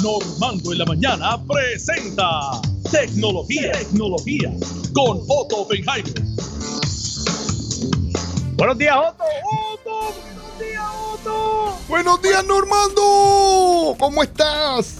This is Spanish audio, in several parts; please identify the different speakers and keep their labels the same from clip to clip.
Speaker 1: Normando en la mañana presenta Tecnología con Otto Oppenheimer.
Speaker 2: Buenos días, Otto. Buenos días, Otto.
Speaker 3: Buenos días, Normando. ¿Cómo estás?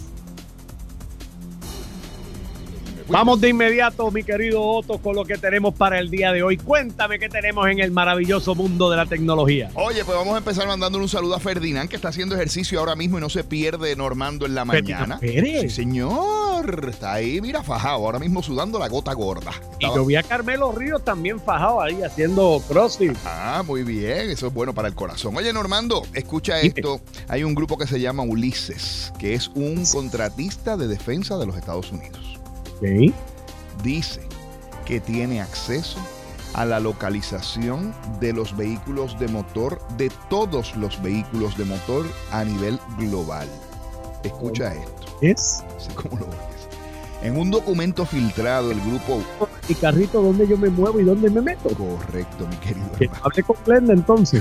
Speaker 2: Vamos de inmediato, mi querido Otto, con lo que tenemos para el día de hoy. Cuéntame qué tenemos en el maravilloso mundo de la tecnología.
Speaker 3: Oye, pues vamos a empezar mandándole un saludo a Ferdinand, que está haciendo ejercicio ahora mismo y no se pierde Normando en la mañana.
Speaker 2: ¿Pérez?
Speaker 3: Sí, señor. Está ahí, mira, fajado, ahora mismo sudando la gota gorda.
Speaker 2: Y yo vi a Carmelo Ríos también fajado ahí haciendo crossfit.
Speaker 3: Ah, muy bien, eso es bueno para el corazón. Oye, Normando, escucha esto. Hay un grupo que se llama Ulises, que es un contratista de defensa de los Estados Unidos.
Speaker 2: ¿Sí?
Speaker 3: Dice que tiene acceso a la localización de los vehículos de motor, de todos los vehículos de motor a nivel global. Escucha esto.
Speaker 2: ¿Es?
Speaker 3: Sí, ¿cómo lo oyes? En un documento filtrado, el grupo...
Speaker 2: ¿Y carrito dónde yo me muevo y dónde me meto?
Speaker 3: Correcto, mi querido
Speaker 2: Que
Speaker 3: hermano.
Speaker 2: hable con Glenda entonces.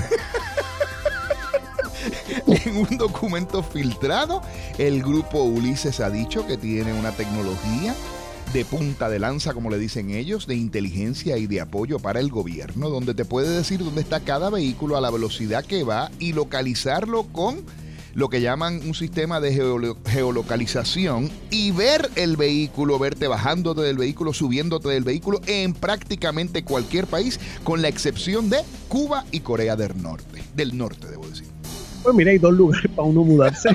Speaker 3: En un documento filtrado, el grupo Ulises ha dicho que tiene una tecnología de punta de lanza, como le dicen ellos, de inteligencia y de apoyo para el gobierno, donde te puede decir dónde está cada vehículo a la velocidad que va y localizarlo con lo que llaman un sistema de geolocalización y ver el vehículo, verte bajándote del vehículo, subiéndote del vehículo en prácticamente cualquier país, con la excepción de Cuba y Corea del Norte, debo decir.
Speaker 2: Pues mira, hay dos lugares para uno mudarse.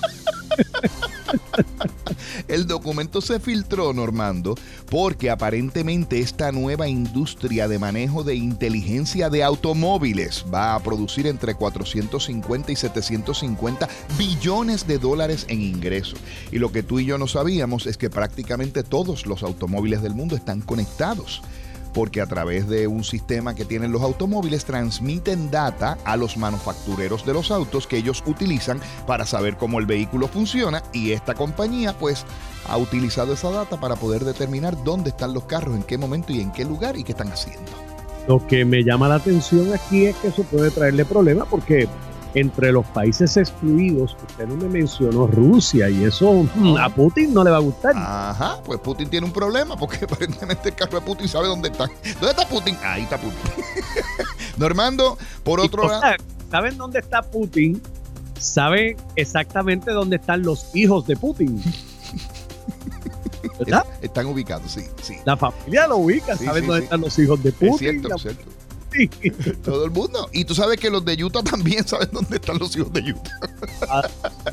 Speaker 3: El documento se filtró, Normando, porque aparentemente esta nueva industria de manejo de inteligencia de automóviles va a producir entre 450 y 750 billones de dólares en ingresos. Y lo que tú y yo no sabíamos es que prácticamente todos los automóviles del mundo están conectados, porque a través de un sistema que tienen los automóviles transmiten data a los manufactureros de los autos que ellos utilizan para saber cómo el vehículo funciona, y esta compañía pues ha utilizado esa data para poder determinar dónde están los carros, en qué momento y en qué lugar y qué están haciendo.
Speaker 2: Lo que me llama la atención aquí es que eso puede traerle problemas porque entre los países excluidos, usted no me mencionó Rusia, y eso a Putin no le va a gustar.
Speaker 3: Ajá, pues Putin tiene un problema porque aparentemente el carro de Putin sabe dónde está. ¿Dónde está Putin? Ahí está Putin. Normando, por otro lado...
Speaker 2: ¿Saben dónde está Putin? ¿Saben exactamente dónde están los hijos de Putin? ¿Verdad?
Speaker 3: Están ubicados, sí.
Speaker 2: La familia lo ubica,
Speaker 3: Sí,
Speaker 2: ¿saben
Speaker 3: sí,
Speaker 2: dónde
Speaker 3: sí.
Speaker 2: están los hijos de Putin?
Speaker 3: Es cierto, es cierto.
Speaker 2: Sí.
Speaker 3: Todo el mundo. Y tú sabes que los de Utah también saben dónde están los hijos de Utah.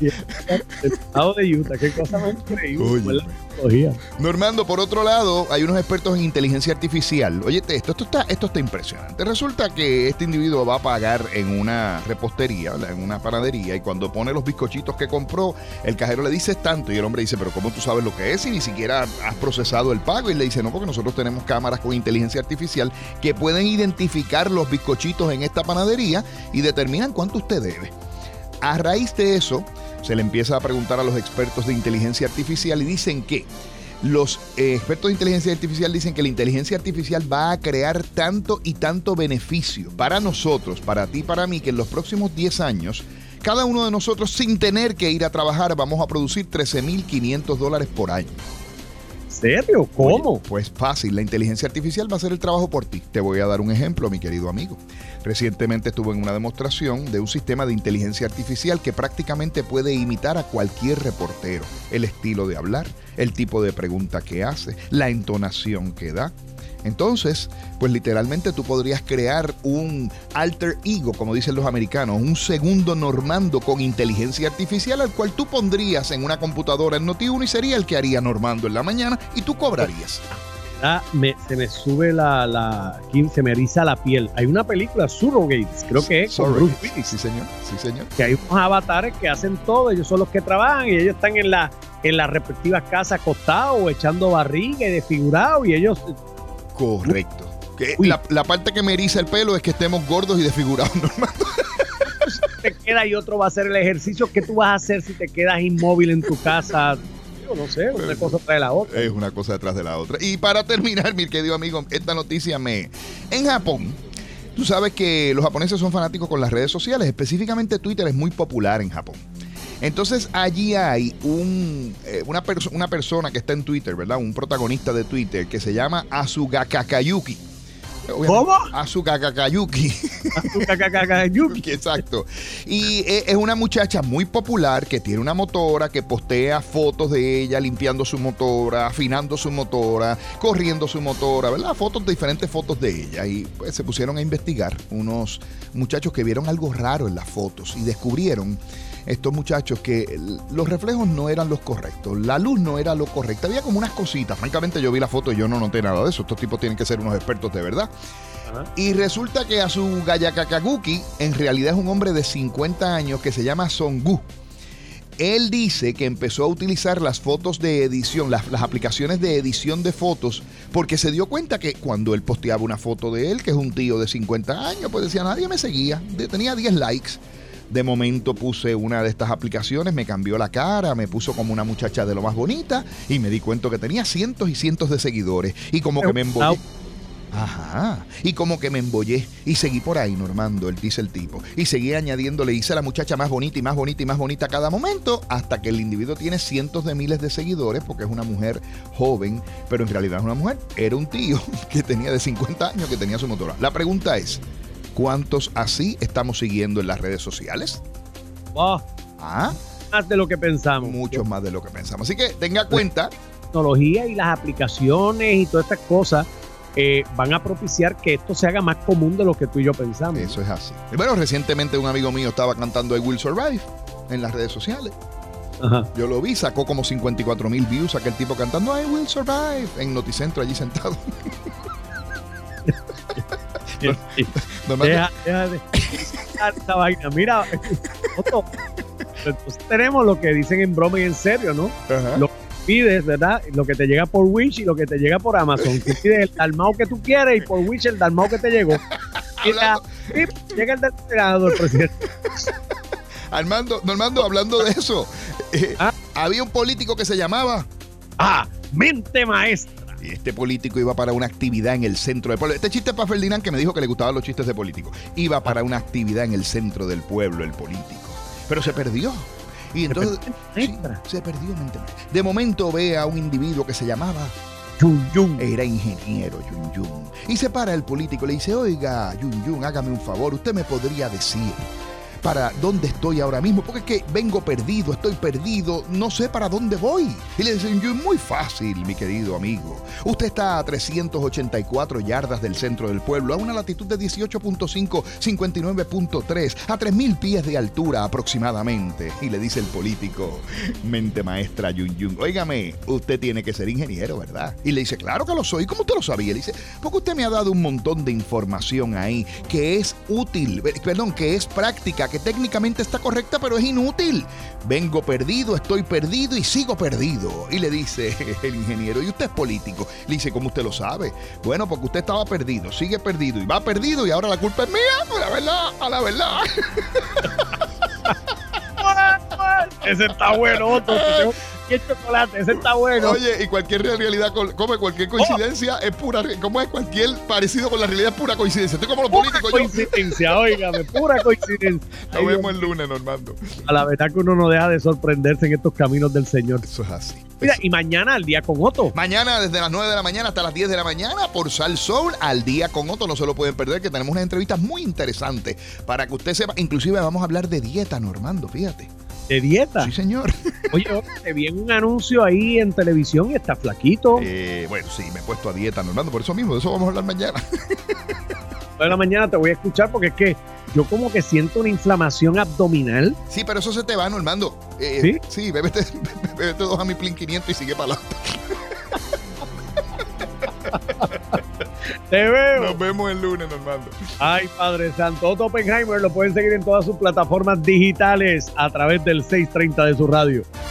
Speaker 2: El estado de Utah, qué cosa más increíble.
Speaker 3: Oye,
Speaker 2: fue la tecnología.
Speaker 3: Normando, por otro lado, hay unos expertos en inteligencia artificial. Oye, esto está impresionante. Resulta que este individuo va a pagar en una repostería, en una panadería, y cuando pone los bizcochitos que compró, el cajero le dice tanto, y el hombre dice, pero ¿cómo tú sabes lo que es si ni siquiera has procesado el pago? Y le dice, no, porque nosotros tenemos cámaras con inteligencia artificial que pueden identificar los bizcochitos en esta panadería y determinan cuánto usted debe. A raíz de eso, se le empieza a preguntar a los expertos de inteligencia artificial y dicen que los expertos de inteligencia artificial dicen que la inteligencia artificial va a crear tanto y tanto beneficio para nosotros, para ti, para mí, que en los próximos 10 años, cada uno de nosotros, sin tener que ir a trabajar, vamos a producir $13,500 por año.
Speaker 2: ¿Serio? ¿Cómo?
Speaker 3: Oye, pues fácil, la inteligencia artificial va a hacer el trabajo por ti. Te voy a dar un ejemplo, mi querido amigo. Recientemente estuve en una demostración de un sistema de inteligencia artificial que prácticamente puede imitar a cualquier reportero. El estilo de hablar, el tipo de pregunta que hace, la entonación que da. Entonces, pues literalmente tú podrías crear un alter ego, como dicen los americanos, un segundo Normando con inteligencia artificial al cual tú pondrías en una computadora en Noti1 y sería el que haría Normando en la mañana y tú cobrarías.
Speaker 2: Se me sube se me eriza la piel. Hay una película, Surrogates, creo que es con Bruce Willis.
Speaker 3: Sí, señor. Sí, señor.
Speaker 2: Que hay unos avatares que hacen todo, ellos son los que trabajan y ellos están en las respectivas casas acostados o echando barriga y desfigurados, y ellos...
Speaker 3: Correcto. Que la parte que me eriza el pelo es que estemos gordos y desfigurados, Normando.
Speaker 2: Te queda y otro va a hacer el ejercicio. ¿Qué tú vas a hacer si te quedas inmóvil en tu casa? Yo no sé, una cosa trae la otra.
Speaker 3: Es una cosa detrás de la otra. Y para terminar, mi querido amigo, esta noticia En Japón, tú sabes que los japoneses son fanáticos con las redes sociales, específicamente Twitter es muy popular en Japón. Entonces allí hay una persona que está en Twitter, ¿verdad? Un protagonista de Twitter que se llama Azugakakayuki.
Speaker 2: ¿Cómo?
Speaker 3: Azugakakayuki.
Speaker 2: Azugakakayuki.
Speaker 3: Exacto. Y es una muchacha muy popular que tiene una motora, que postea fotos de ella limpiando su motora, afinando su motora, corriendo su motora, ¿verdad? Diferentes fotos de ella. Y pues se pusieron a investigar unos muchachos que vieron algo raro en las fotos y descubrieron estos muchachos que los reflejos no eran los correctos, la luz no era lo correcto, había como unas cositas. Francamente yo vi la foto y yo no noté nada de eso. Estos tipos tienen que ser unos expertos de verdad. Y resulta que Azugakakayuki en realidad es un hombre de 50 años que se llama Songu. Él dice que empezó a utilizar las fotos de edición, las aplicaciones de edición de fotos, porque se dio cuenta que cuando él posteaba una foto de él, que es un tío de 50 años, pues decía, nadie me seguía, tenía 10 likes. De momento puse una de estas aplicaciones, me cambió la cara, me puso como una muchacha de lo más bonita y me di cuenta que tenía cientos y cientos de seguidores. Y como que me embollé. Ajá. Y como que me embollé y seguí por ahí, Normando, dice el tipo. Y seguí añadiéndole, hice a la muchacha más bonita y más bonita y más bonita a cada momento, hasta que el individuo tiene cientos de miles de seguidores, porque es una mujer joven, pero en realidad es una mujer. Era un tío que tenía de 50 años que tenía su motora. La pregunta es, ¿cuántos así estamos siguiendo en las redes sociales?
Speaker 2: Más de lo que pensamos.
Speaker 3: Muchos más de lo que pensamos. Así que tenga cuenta.
Speaker 2: La tecnología y las aplicaciones y todas estas cosas van a propiciar que esto se haga más común de lo que tú y yo pensamos.
Speaker 3: Eso es así. Y bueno, recientemente un amigo mío estaba cantando I Will Survive en las redes sociales.
Speaker 2: Ajá.
Speaker 3: Yo lo vi, sacó como 54,000 views aquel tipo cantando I Will Survive en Noticentro allí sentado.
Speaker 2: Deja de esta vaina. Mira, entonces tenemos lo que dicen en broma y en serio, ¿no?
Speaker 3: Ajá.
Speaker 2: Lo que pides, ¿verdad? Lo que te llega por Wish y lo que te llega por Amazon. Tú pides el dalmao que tú quieres y por Wish el dalmao que te llegó. Y llega el del presidente.
Speaker 3: Normando, hablando de eso, había un político que se llamaba
Speaker 2: Mente Maestra.
Speaker 3: Y este político iba para una actividad en el centro del pueblo. Este chiste es para Ferdinand, que me dijo que le gustaban los chistes de político. Iba para una actividad en el centro del pueblo, el político. Pero se perdió. Y entonces se perdió mente maestra. De momento ve a un individuo que se llamaba
Speaker 2: Yun Yun.
Speaker 3: Era ingeniero Yun Yun. Y se para el político y le dice, oiga, Yun Yun, hágame un favor. Usted me podría decir para dónde estoy ahora mismo, porque es que vengo perdido, estoy perdido, no sé para dónde voy. Y le dicen, muy fácil, mi querido amigo. Usted está a 384 yardas del centro del pueblo, a una latitud de 18.5, 59.3, a 3,000 pies de altura aproximadamente. Y le dice el político, mente maestra Yun Yun, óigame, usted tiene que ser ingeniero, ¿verdad? Y le dice, claro que lo soy. ¿Cómo usted lo sabía? Le dice, porque usted me ha dado un montón de información ahí que es útil, que es práctica, que técnicamente está correcta, pero es inútil. Vengo perdido, estoy perdido y sigo perdido. Y le dice el ingeniero, ¿y usted es político? Le dice, ¿cómo usted lo sabe? Bueno, porque usted estaba perdido, sigue perdido y va perdido y ahora la culpa es mía, a la verdad.
Speaker 2: Ese está bueno, Otto. Y el chocolate, ese está bueno.
Speaker 3: Oye, y cualquier realidad, como cualquier coincidencia, es pura, como es cualquier parecido con la realidad, es pura coincidencia. Estoy como los políticos.
Speaker 2: Pura coincidencia, óigame, pura coincidencia.
Speaker 3: Nos vemos el lunes, Normando.
Speaker 2: A la verdad que uno no deja de sorprenderse en estos caminos del Señor.
Speaker 3: Eso es así.
Speaker 2: Mira, y mañana al día con Otto.
Speaker 3: Mañana desde las 9 de la mañana hasta las 10 de la mañana por Sal Soul, al día con Otto. No se lo pueden perder, que tenemos unas entrevistas muy interesantes para que usted sepa. Inclusive vamos a hablar de dieta, Normando, fíjate.
Speaker 2: ¿De dieta?
Speaker 3: Sí, señor.
Speaker 2: Oye, te vi en un anuncio ahí en televisión y está flaquito.
Speaker 3: Bueno, sí, me he puesto a dieta, Normando, por eso mismo, de eso vamos a hablar mañana.
Speaker 2: De la mañana te voy a escuchar porque es que yo como que siento una inflamación abdominal.
Speaker 3: Sí, pero eso se te va, Normando.
Speaker 2: ¿Sí?
Speaker 3: Sí, bébete 2 Amiplin 500 y sigue para adelante.
Speaker 2: Te veo.
Speaker 3: Nos vemos el lunes, Normando.
Speaker 2: Ay, Padre Santo. Otto Oppenheimer lo pueden seguir en todas sus plataformas digitales a través del 630 de su radio.